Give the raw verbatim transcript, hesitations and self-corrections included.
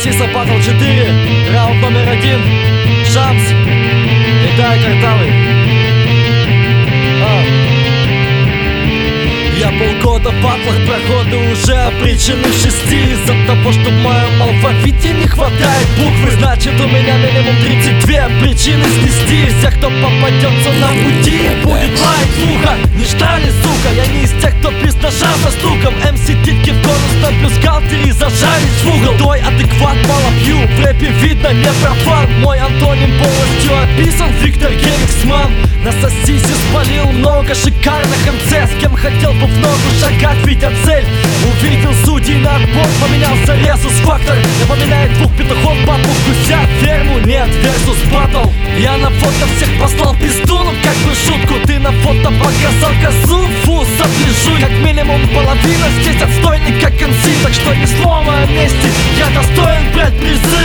Сиса Батл четыре, раунд номер один. Шамс, Идай Картавый. а. Я полгода в батлах, проходы уже обречены в шести. Из-за того, что в моем алфавите не хватает буквы, значит у меня минимум тридцать две причины снести. Всех, кто попадется на пути, будет лайк в ухо. Не ждали, сука, я не из тех, кто без ножа за стуком. эм си титки в конус на бюстгальтере и зажались в угол. Той адекват мало пью, в рэпе видно не профан. Мой антоним полностью описан, Виктор Геликсман. На сосисе спалил много шикарных эм цэ. С кем хотел бы в ногу шагать, видя цель. Увидел судей на отбор, поменялся резус фактор. Напоминает двух петухов, папу гуся, ферму нет, версус батл. Я на фото всех послал пиздуном, как бы шутку. Ты на фото показал козу, фу, сопляжу. Как минимум половина здесь отстойник, как конси. Так что ни слова о месте, я достоин брать призы.